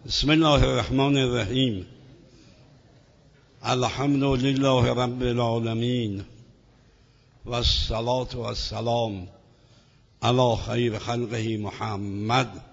بسم الله الرحمن الرحیم. الحمد لله رب العالمین و الصلاة و السلام علی خیر خلقه محمد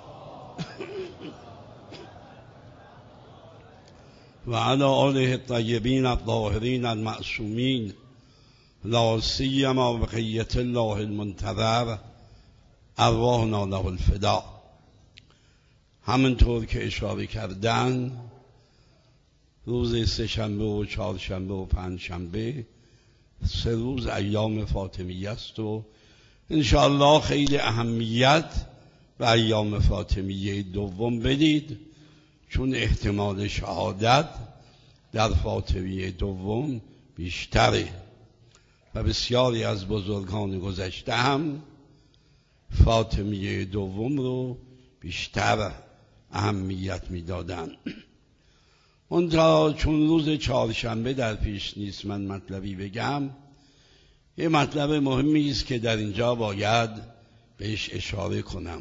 و علی آله الطیبین الطاهرین المعصومین، لا سیما بقیة الله المنتظر، ارواحنا له الفدا. همونطور که اشاره کردن، روز سه‌شنبه و چهارشنبه و پنجشنبه 3 روز ایام فاطمیه است و انشاءالله خیلی اهمیت به ایام فاطمیه دوم بدید، چون احتمال شهادت در فاطمیه دوم بیشتره و بسیاری از بزرگان گذشته هم فاطمیه دوم رو بیشتر اهمیت میدادن. منتها چون روز چهارشنبه در پیش نیست من مطلبی بگم، یه مطلب مهمی است که در اینجا باید بهش اشاره کنم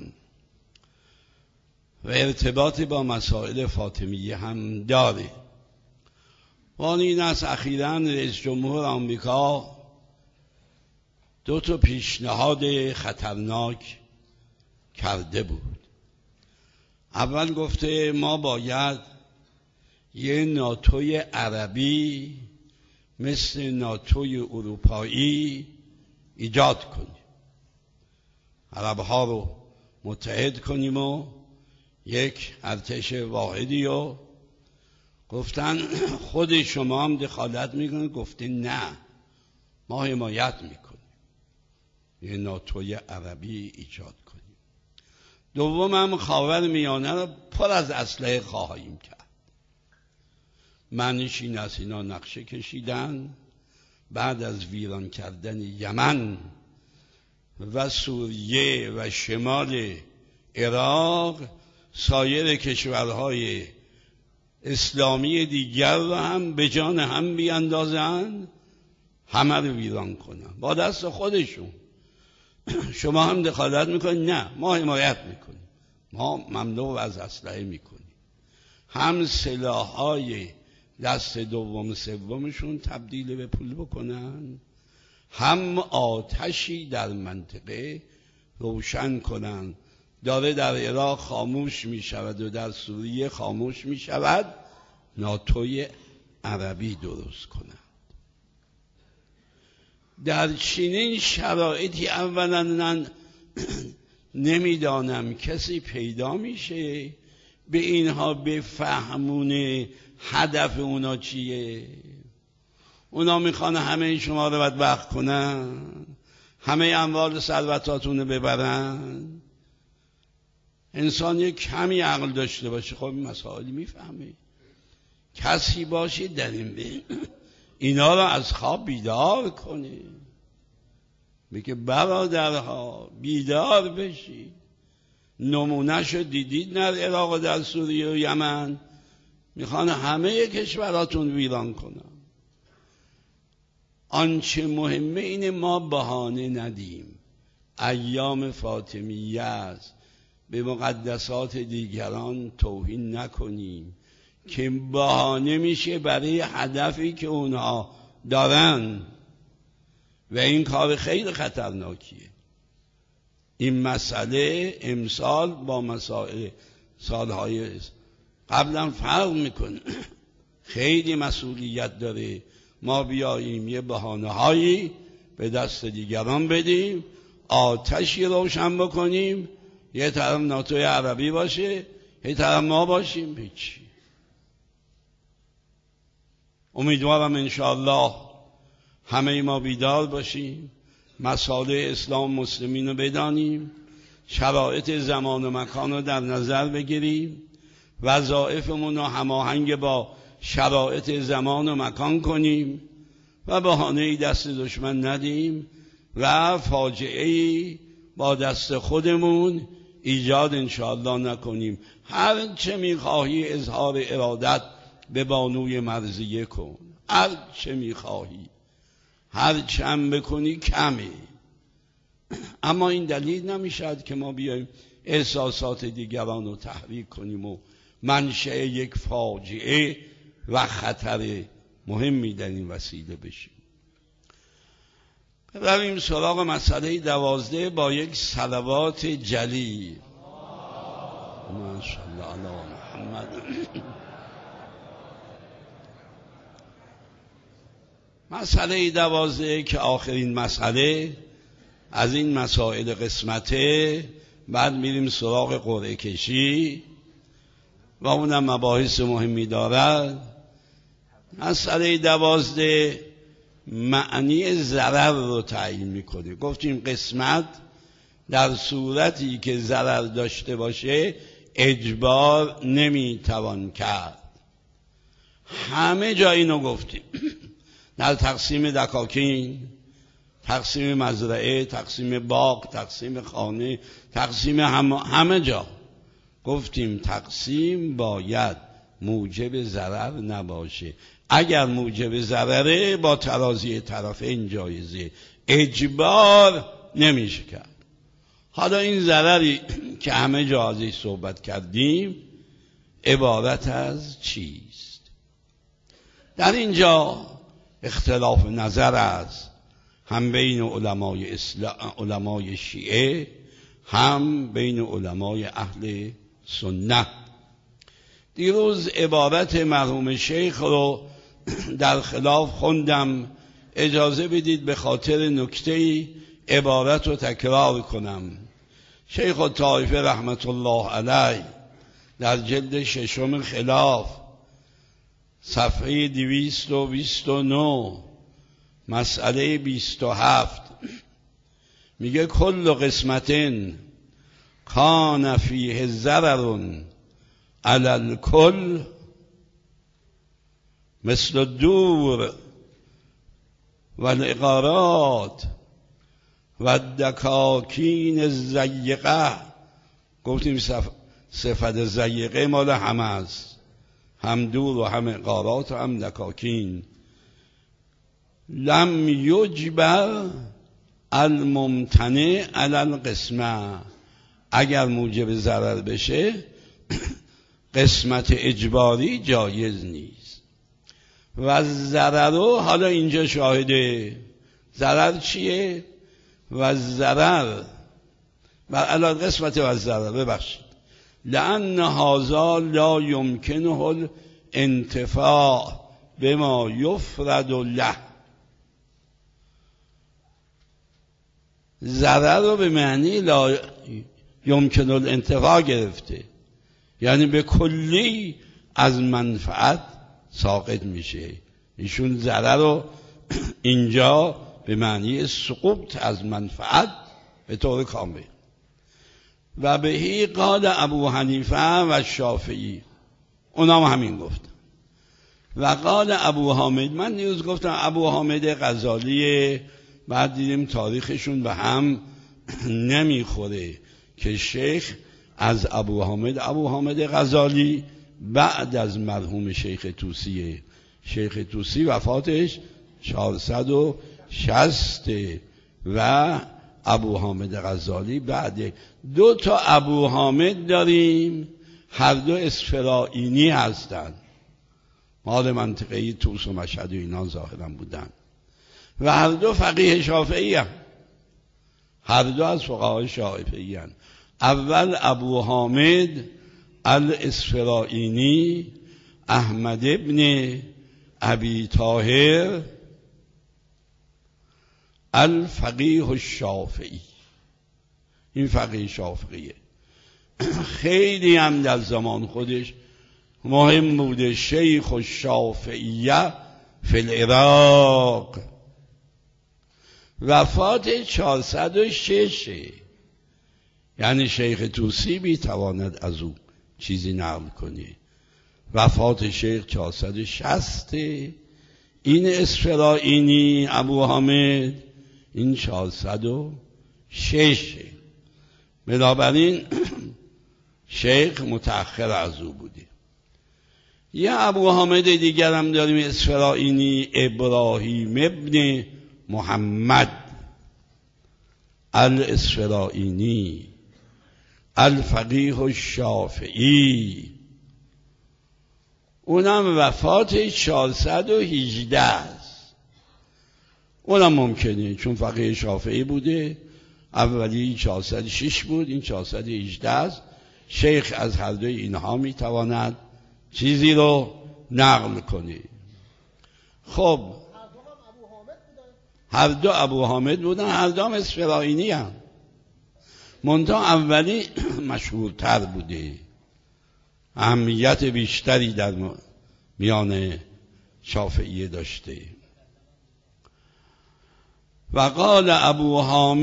و ارتباطی با مسائل فاطمیه هم داره. و این است اخیراً رئیس جمهور آمریکا 2 پیشنهاد خطرناک کرده بود. اول گفته ما باید یه ناتوی عربی مثل ناتوی اروپایی ایجاد کنیم، عربها رو متحد کنیم و یک ارتش واحدی رو. گفتن خود شما هم دخالت میکنید؟ گفته نه، ما حمایت میکنیم یه ناتوی عربی ایجاد کنیم. دوم هم خاورمیانه رو پر از اسلحه خواهیم کرد. معنیش این است اینا نقشه کشیدن بعد از ویران کردن یمن و سوریه و شمال عراق سایر کشورهای اسلامی دیگر رو هم به جان هم بیاندازن، همه رو ویران کنن با دست خودشون. شما هم دخالت میکنید؟ نه، ما حمایت میکنیم، ما ممنوع از اسلحه میکنیم. هم سلاحهای دست دوم سومشون تبدیل به پول بکنن، هم آتشی در منطقه روشن کنن. داره در عراق خاموش میشود و در سوریه خاموش میشود، ناتوی عربی درست کنن. در چنین شرایطی اولا نمیدانم کسی پیدا میشه به اینها بفهمونه هدف اونا چیه. اونا میخوان همه شما رو بدبخت کنن، همه اموال ثروتاتون رو ببرن. انسان یک کمی عقل داشته باشه خب این مسائل میفهمه. کسی باشه در این بین اینا رو از خواب بیدار کنه، میگه برادرها بیدار بشید. نمونهشو دیدید در عراق و در سوریه و یمن، میخوان همه کشوراتون ویران کنن. آنچه مهمه اینه ما بهانه ندیم. ایام فاطمیه است، به مقدسات دیگران توهین نکنیم که بهانه میشه برای هدفی که اونها دارن و این کار خیلی خطرناکیه. این مسئله امسال با مسائل سالهای قبلا فرق میکنه، خیلی مسئولیت داره. ما بیاییم یه بهانه هایی به دست دیگران بدیم، آتشی روشن بکنیم، یه طرف ناتوی عربی باشه یه طرف ما باشیم. هیچی. امیدوارم انشاءالله همه ما بیدار باشیم، مسائل اسلام مسلمین رو بدانیم، شرایط زمان و مکان رو در نظر بگیریم، وظایفمون رو هماهنگ با شرایط زمان و مکان کنیم و بهانه‌ای دست دشمن ندیم و فاجعه‌ای با دست خودمون ایجاد انشاءالله نکنیم. هر چه میخواهی اظهار ارادت به بانوی مرضیه کن، هر چه میخواهی، هر چه هم بکنی کمه. اما این دلیل نمیشد که ما بیایم احساسات دیگران رو تحریک کنیم و منشأ یک فاجعه و خطر مهمی در این وسیله بشیم. رویم سراغ مسئله 12 با یک صلوات جلی. اللهم صل علی محمد. مسئله 12 که آخرین مسئله از این مسائل قسمته، بعد میریم سراغ قرعه کشی و اونم مباحث مهمی دارد. مسئله 12 معنی ضرر رو تعیین میکنه. گفتیم قسمت در صورتی که ضرر داشته باشه اجبار نمیتوان کرد. همه جا اینو گفتیم. در تقسیم دکاکین، تقسیم مزرعه، تقسیم باغ، تقسیم خانه، تقسیم همه جا گفتیم تقسیم باید موجب ضرر نباشه. اگر موجب ضرره با ترازی طرفین جایزه، اجبار نمیشه کرد. حالا این ضرری که همه جا ازش صحبت کردیم عبارت از چیست؟ در اینجا اختلاف نظر است هم بین علمای شیعه هم بین علمای اهل سنت. دیروز عبارت مرحوم شیخ رو در خلاف خوندم، اجازه بدید به خاطر نکته‌ای عبارت رو تکرار کنم. شیخ الطائفه رحمت الله علیه در جلد 6 خلاف صفحه 229 مسئله 27 میگه کل قسمتن کان فیه ضرر علی الکل مثل الدور و العقارات و الدکاکین الضیقه. گفتیم صفت ضیقه مال همه است، هم دور و هم عقارات و هم دکاکین. لم یجبر الممتنع علی القسمه، اگر موجب ضرر بشه قسمت اجباری جایز نیست. و ضرر، حالا اینجا شاهده ضرر چیه؟ و ضرر و علی قسمت و ضرر، ببخشید، لأن هذا لا يمكنه الانتفاع بما یفرد له. ضرر رو به معنی لا یمکن الانتفاع گرفته، یعنی به کلی از منفعت ساقط میشه. ایشون ضرر رو اینجا به معنی سقوط از منفعت به طور کامل. و بهی قال ابو حنیفه و شافعی، اونا همین گفتن. و قال ابو حامد، من نیوز گفتم ابو حامد غزالی، بعد دیدیم تاریخشون به هم نمیخوره که شیخ از ابو حامد غزالی بعد از مرحوم شیخ توسیه. شیخ توسی وفاتش 460 و ابو حامد غزالی بعد. 2 تا ابو حامد داریم، هر دو اصفرائینی هستند، مال منطقه توس و مشهد و اینا ظاهرا بودن و هر دو فقیه شافعی هم. هر دو از فقهای شافعی هم. اول ابو حامد الاصفرائینی احمد ابن ابی طاهر الفقیه الشافعی، این فقیه شافعیه، خیلی هم در زمان خودش مهم بوده. شیخ الشافعیه فی العراق، وفات 406، یعنی شیخ توسی بی تواند از او چیزی نقل کنه. وفات شیخ 460، این اصفرائینی ابو حامد این 406. بنابراین شیخ متأخر از او بوده. یه ابو حامد دیگر هم داریم اصفرائینی، ابراهیم ابن محمد الاصفرائینی الفقیه الشافعی اونم وفات 418 است. اونم ممکنه چون فقیه شافعی بوده، اولی 406 بود، این 418 است. شیخ از هر دوی اینها میتواند چیزی رو نقل کنه. خب هر دو ابو حامد بودن، هر دو هم اصفراینی هم، منتها اولی مشهورتر بوده، اهمیت بیشتری در میان شافعیه داشته. و قال ابو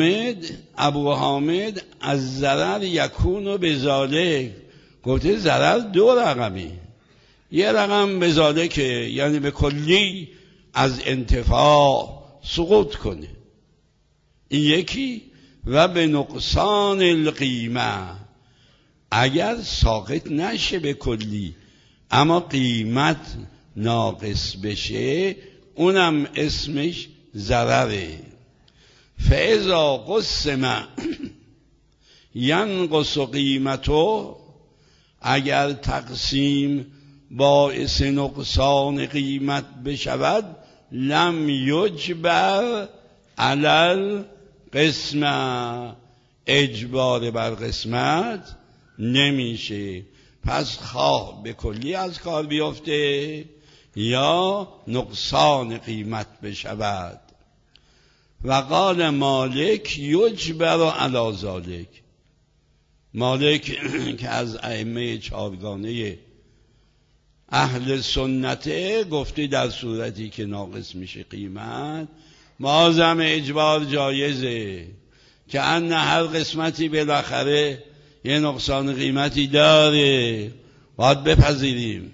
حامد از ضرر یکون بذالک، گفته ضرر دو رقمی، یه رقم بذالک که یعنی به کلی از انتفاع سقوط کنه، این یکی، و به نقصان القیمه، اگر ساقط نشه به کلی اما قیمت ناقص بشه، اونم اسمش ضرره. فاذا قسم ینقص قیمتو، اگر تقسیم باعث نقصان قیمت بشود، لم یجبر علی القسمه، اجبار بر قسمت نمیشه. پس خواه به کلی از کار بیفته یا نقصان قیمت بشود. و قال مالک یجبر علی ذلک، مالک که از ائمه چهارگانه اهل سنته گفته در صورتی که ناقص میشه قیمت، معظم اجبار جایزه، که ان هر قسمتی بالاخره یه نقصان قیمتی داره، باید بپذیریم.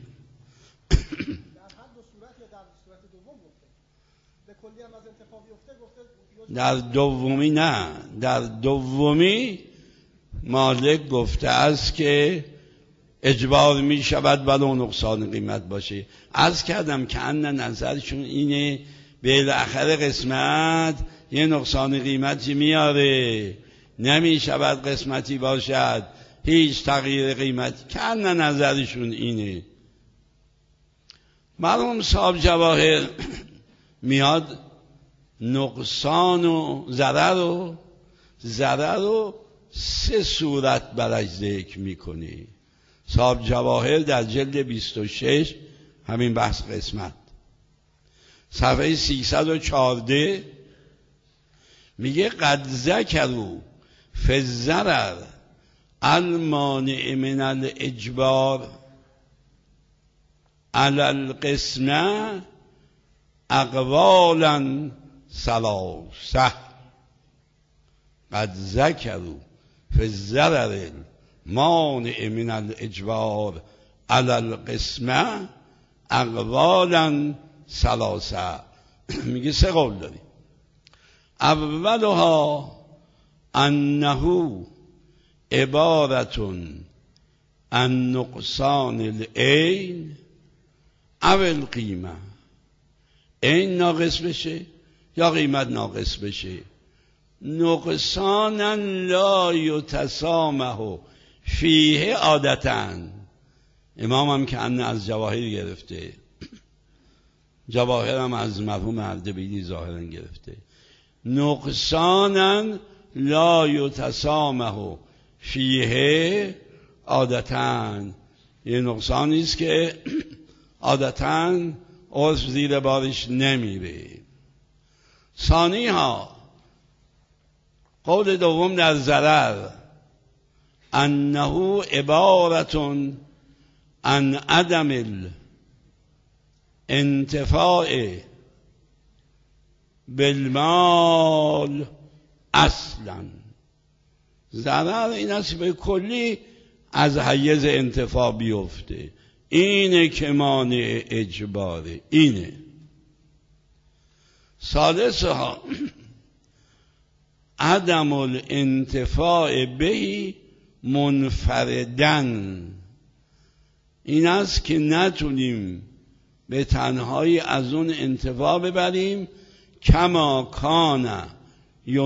در دومی نه، در دومی مالک گفته است که اجبار می شود ولو نقصان قیمت باشه. عرض کردم که ان نظرشون اینه بالاخره قسمت یه نقصان قیمتی میاره، نمی شود قسمتی باشد هیچ تغییر قیمتی، که ان نظرشون اینه. مرحوم صاحب جواهر میاد نقصان و ضرر رو سه صورت برش ذکر میکنه. صاحب جواهر در جلد 26 همین بحث قسمت صفحه 314 میگه قد ذکروا فی الضرر المانع من الاجبار علی القسمه اقوالا ثلاثه. قد ذکروا فی الضرر مانع من الاجبار علی القسمه اقوالا ثلاثه. میگه سه قول داریم. اولها انه عبارتون عن نقصان العین او القیمه، عین ناقص بشه یا قیمت ناقص بشه. نقصانا لا یتسامح فیه عادتاً، امام هم که ان از جواهر گرفته، جواهر هم از مرحوم اردبیلی ظاهرا گرفته. نقصانا لا یتسامح فیه عادتاً، یه نقصانی است که عادتاً عرف زیر بارش نمیره. ثانی ها قول دوم در ضرر، انه عبارتون عن عدم الانتفاع بالمال اصلا. ضرر این است به کلی از حیز انتفاع بیفته، اینه که مانع اجباره، اینه. ثالثها عدم الانتفاع به منفردن، این است که نتونیم به تنهایی از اون انتفاع ببریم، کما کان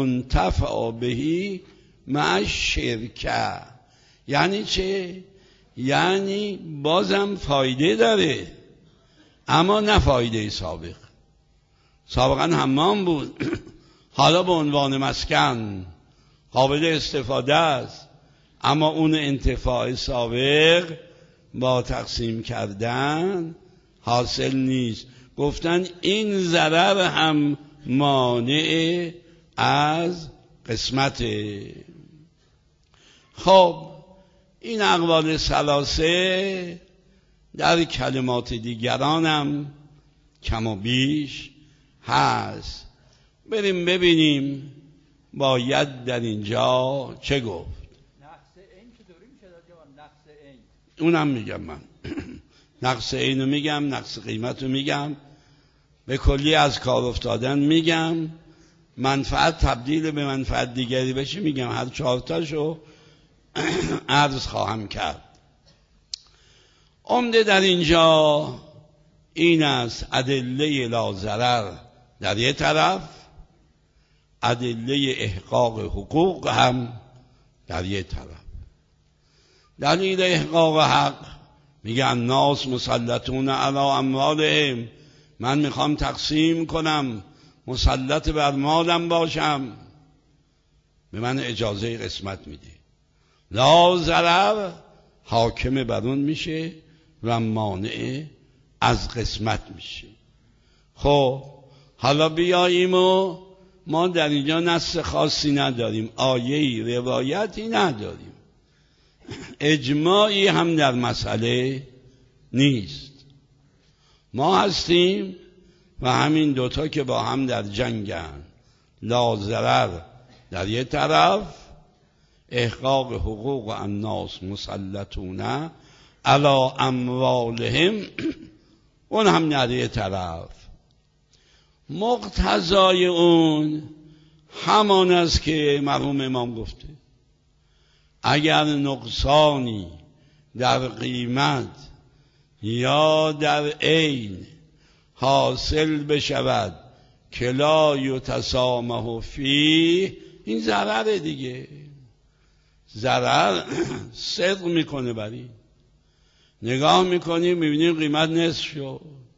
ینتفع بهی مع شرکه. یعنی چه؟ یعنی بازم فایده داره، اما نه فایده سابق. سابقا حمام بود، حالا به عنوان مسکن قابل استفاده است، اما اون انتفاع سابق با تقسیم کردن حاصل نیست. گفتن این ضرر هم مانع از قسمته. خب این اقوال ثلاثه در کلمات دیگرانم کم و بیش هست. بریم ببینیم باید در اینجا چه گفت. نقص عین چطوری میشه جواب؟ نقص عین اونم میگم من. نقص عینو میگم، نقص قیمتو میگم، به کلی از کار افتادن میگم، منفعت تبدیل به منفعت دیگری بشه میگم. هر 4 تاشو عرض خواهم کرد. عمده در اینجا این است ادله لاضرر در یک طرف، ادله احقاق حقوق هم در یک طرف. دلیل احقاق حق میگه الناس مسلطون علی اموالهم، من میخوام تقسیم کنم، مسلط بر مالم باشم، به من اجازه قسمت میده. لا ضرر حاکم بر اون میشه و مانع از قسمت میشه. خب حالا بیاییم و ما در اینجا نص خاصی نداریم، آیه‌ای روایتی نداریم، اجماعی هم در مسئله نیست. ما هستیم و همین دوتا که با هم در جنگن، لا ضرر در یک طرف، احقاق حقوق الناس مسلطون علی اموالهم اون هم در یک طرف. مقتضای اون همان است که مرحوم امام گفته، اگر نقصانی در قیمت یا در عین حاصل بشود که لا یتسامح فیه، این ضرر دیگه، ضرر صدق میکنه. بری نگاه میکنیم میبینیم قیمت نصف شد،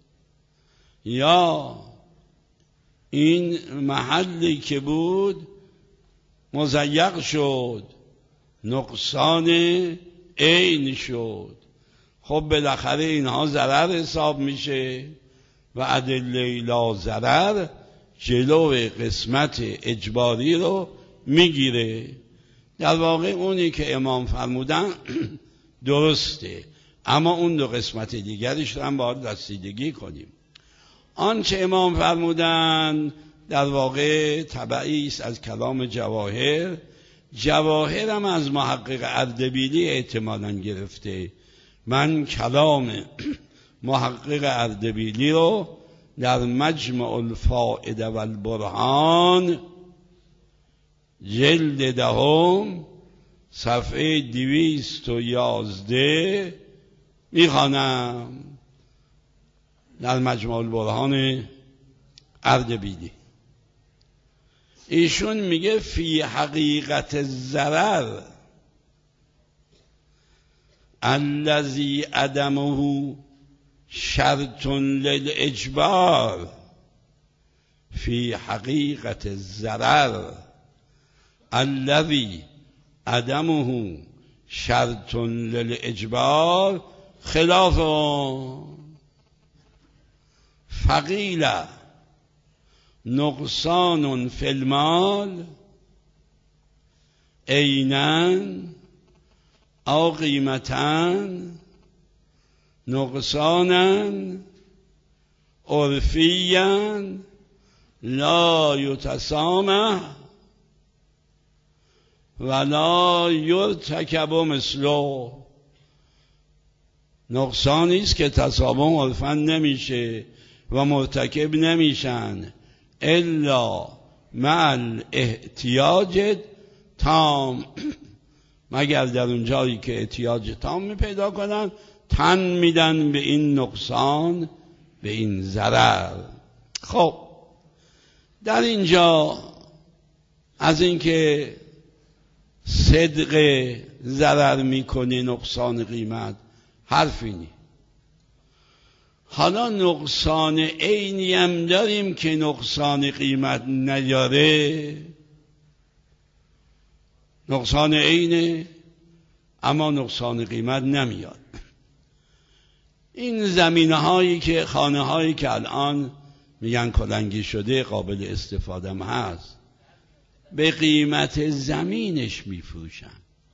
یا این محلی که بود مضیق شد، نقصان عین شد. خب بالاخره اینها ضرر حساب میشه و ادله لا ضرر جلو قسمت اجباری رو میگیره. در واقع اونی که امام فرمودن درسته، اما اون دو قسمت دیگرش رو هم باید رسیدگی کنیم. آنچه امام فرمودن در واقع تبعی است از کلام جواهر. جواهر هم از محقق اردبیلی احتمالاً گرفته. من کلام محقق اردبیلی رو در مجمع الفائده و البرهان جلد 10 صفحه 211 میخوانم، در مجمع البرهان اردبیلی. ایشون میگه فی حقیقت الضرر الذی عدمه شرط للاجبار، فی حقیقت الضرر الذی عدمه شرط للاجبار خلاف فقیل نقصان فی المال عیناً او قیمتاً نقصاناً عرفیاً لا یتسامح ولا یرتکب مثله. نقصانی است که تسامح عرفاً نمیشه و مرتکب نمیشن الا مع الاحتیاج تام، مگر در اون جایی که احتیاج تام می پیدا کنن تن میدن به این نقصان، به این ضرر. خب در اینجا از اینکه صدق ضرر میکنه نقصان قیمت؟ حرفی نی. حالا نقصان عینی هم داریم که نقصان قیمت نداره. نقصان عینه اما نقصان قیمت نمیاد. این زمینه هایی که خانه هایی که الان میگن کلنگی شده قابل استفاده هم هست، به قیمت زمینش میفروشن.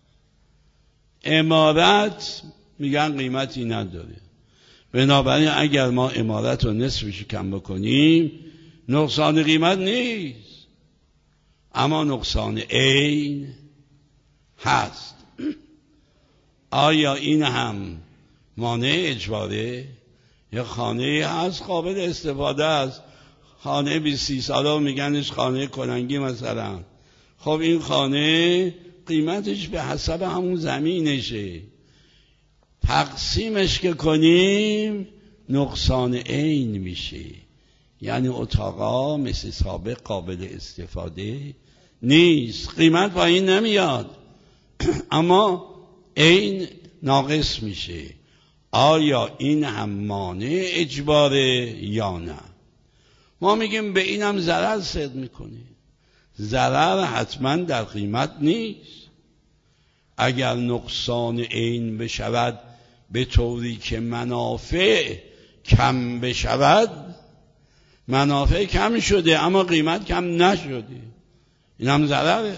عمارت میگن قیمتی نداره. بنابراین اگر ما عمارت رو نصفش کم بکنیم نقصان قیمت نیست، اما نقصان عین هست. آیا این هم مانع اجباره؟ یا خانه هست قابل استفاده است، خانه 20 ساله میگنش خانه کلنگی مثلا. خب این خانه قیمتش به حسب همون زمینشه، تقسیمش که کنیم نقصان عین میشه. یعنی اتاقا مثل سابق قابل استفاده نیست، قیمت پایین نمیاد اما عین ناقص میشه. آیا این هم مانع اجباره یا نه؟ ما میگیم به اینم ضرر صدق میکنه. ضرر حتما در قیمت نیست. اگر نقصان عین بشود به طوری که منافع کم بشود، منافع کم شده اما قیمت کم نشده، این هم ضرره.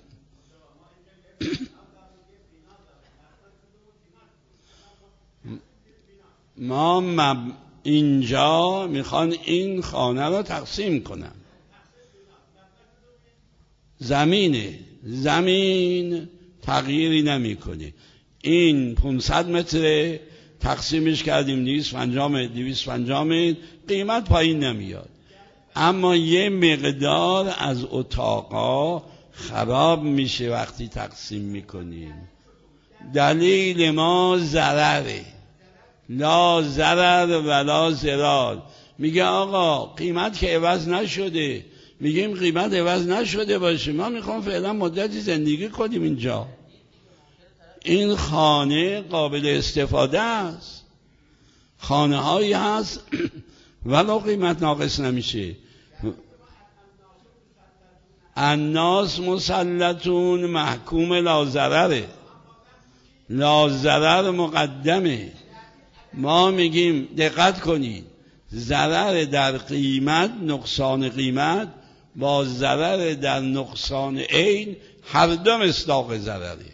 ما اینجا میخوان این خانه را تقسیم کنن. زمین تغییری نمیکنه. این 500 متر تقسیمش کردیم 250 متر، قیمت پایین نمیاد. اما یه مقدار از اتاقا خراب میشه وقتی تقسیم میکنیم. دلیل ما ضرره، لا ضرر ولا ضرار. میگه آقا قیمت که عوض نشده. میگیم قیمت عوض نشده باشه، ما میخوام فعلا مدتی زندگی کنیم اینجا. این خانه قابل استفاده است. خانه هایی هست ولو قیمت ناقص نمیشه. الناس مسلطون محکوم لا ضرره، لا ضرر مقدمه. ما میگیم دقت کنید، ضرر در قیمت، نقصان قیمت با ضرر در نقصان عین هر دو مصداق ضرره.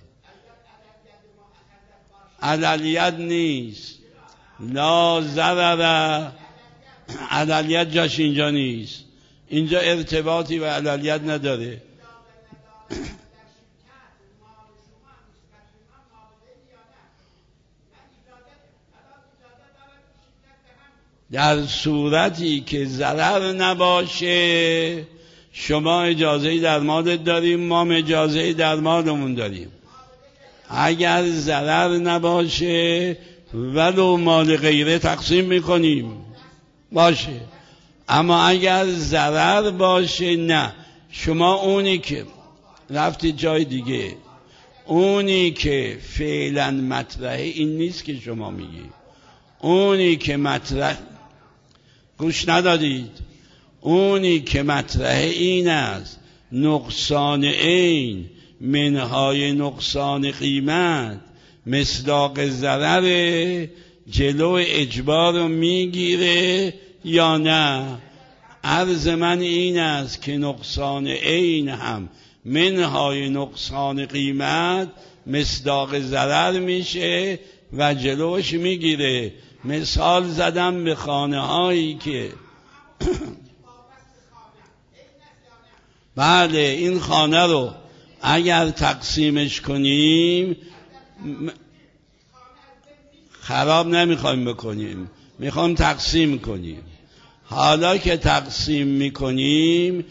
عدلیت نیست، لا ضرر. عدلیت جاش اینجا نیست، اینجا ارتباطی به عدلیت نداره. در صورتی که ضرر نباشه شما اجازه در مالت داریم، ما اجازه در مالمون داریم. اگر ضرر نباشه ولو مال غیره تقسیم میکنیم باشه، اما اگر ضرر باشه نه. شما اونی که رفتید جای دیگه، اونی که فعلا مطرحه این نیست که شما میگی. اونی که مطرح، گوش ندادید، اونی که مطرحه این است نقصان عین منهای نقصان قیمت مصداق ضرر، جلو اجبار رو میگیره یا نه؟ عرض من این است که نقصان عین هم منهای نقصان قیمت مصداق ضرر میشه و جلوش میگیره. مثال زدم به خانه هایی که بله این خانه رو اگر تقسیمش کنیم خراب نمیخوایم بکنیم، میخوایم تقسیم کنیم. حالا که تقسیم میکنیم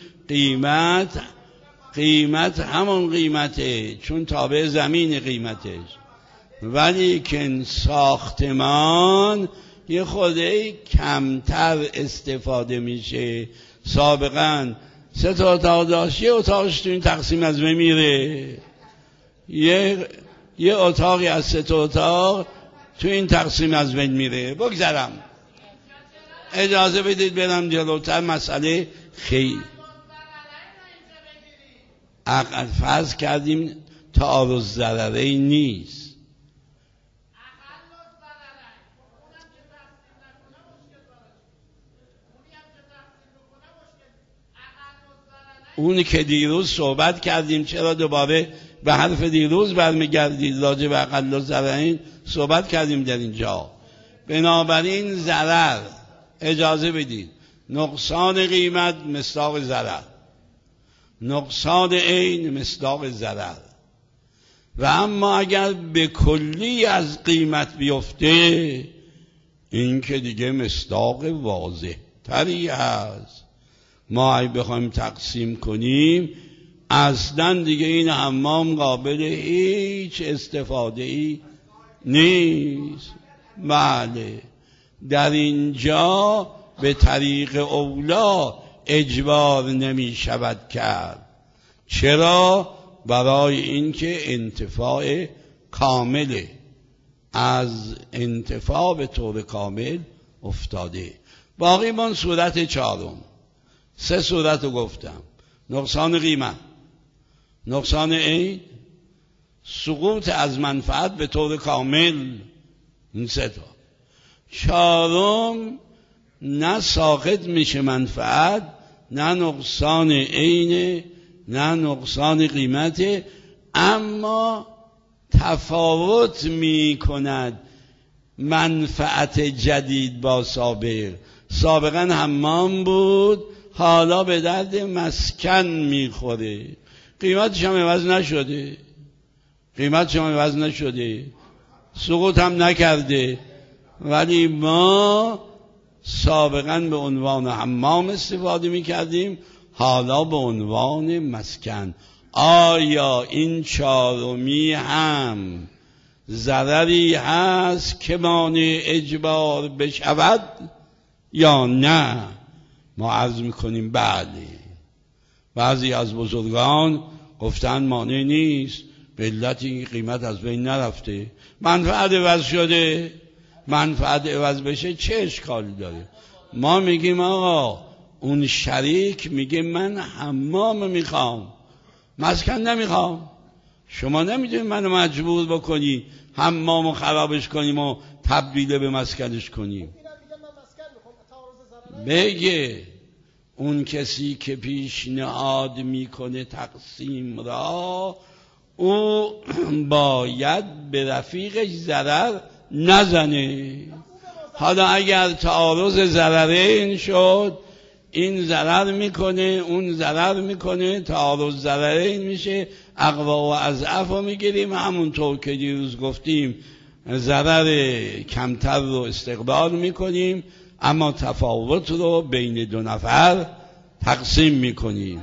قیمت همون قیمته چون تابع زمین قیمتش، ولی که ساختمان یه خورده کمتر استفاده میشه. سابقا 3 تا اتاق داشت، یه اتاقش تو این تقسیم از میره، یه اتاقی از 3 اتاق تو این تقسیم از بین میره. بگذرم، اجازه بدید برم جلوتر. مسئله خیلی فرض کردیم تعارض ضرری نیست. اونی که دیروز صحبت کردیم، چرا دوباره به حرف دیروز برمیگردید؟ راجع به اقل الضررین صحبت کردیم در اینجا. بنابراین ضرر، اجازه بدید، نقصان قیمت مصداق ضرر، نقصان عین مصداق ضرر. و اما اگر به کلی از قیمت بیفته، این که دیگه مصداق واضح تری هست. ما اگه بخوایم تقسیم کنیم، اصلا دیگه این حمام قابل هیچ استفاده ای نیست. بله، در اینجا به طریق اولا اجبار نمی شود کرد. چرا؟ برای اینکه انتفاع کامله، از انتفاع به طور کامل افتاده. باقی من صورت چهارم، 3 صورت رو گفتم: نقصان قیمت، نقصان عین، سقوط از منفعت به طور کامل. این 3 تا. 4م نه ساقط میشه منفعت، نه نقصان عین، نه نقصان قیمت، اما تفاوت میکند منفعت جدید با سابق. سابقا حمام بود، حالا به درد مسکن میخوره. قیمتش هم عوض نشده، قیمتش هم عوض نشده، سقوط هم نکرده، ولی ما سابقا به عنوان حمام استفاده میکردیم، حالا به عنوان مسکن. آیا این 4می هم ضرری هست که مانع اجبار بشود یا نه؟ ما عرض میکنیم بله. بعضی از بزرگان گفتن مانع نیست، به علت این قیمت از بین نرفته، منفعت عوض شده. منفعت عوض بشه چه اشکالی داره؟ ما میگیم آقا، اون شریک میگه من حمام میخوام، مسکن نمیخوام. شما نمیتونید منو مجبور بکنی حمامو خرابش کنیم و تبدیل به مسکنش کنیم. بگه اون کسی که پیشنهاد میکنه تقسیم را، او باید به رفیقش ضرر نزنه. حالا اگر تعارض ضررین شد، این ضرر میکنه اون ضرر میکنه، تعارض ضررین میشه، اقوا و اضعف رو میگیریم. همونطور که دیروز گفتیم ضرر کمتر رو استقبال میکنیم، اما تفاوت رو بین 2 نفر تقسیم میکنیم.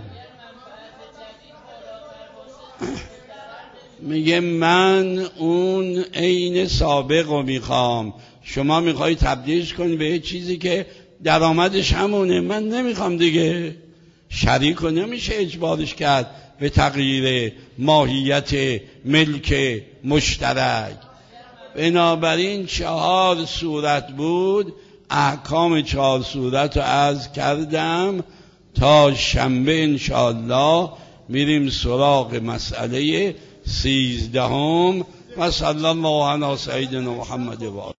میگه من اون عین سابق رو میخوام، شما میخوای تبدیلش کنی به چیزی که درآمدش همونه. من نمیخوام دیگه. شریک رو نمیشه اجبارش کرد به تغییر ماهیت ملک مشترک. بنابراین 4 صورت بود. احکام 4 صورت رو عرض کردم. تا شنبه انشاءالله میریم سراغ مسئله 13. و صلی الله علی سیدنا محمد و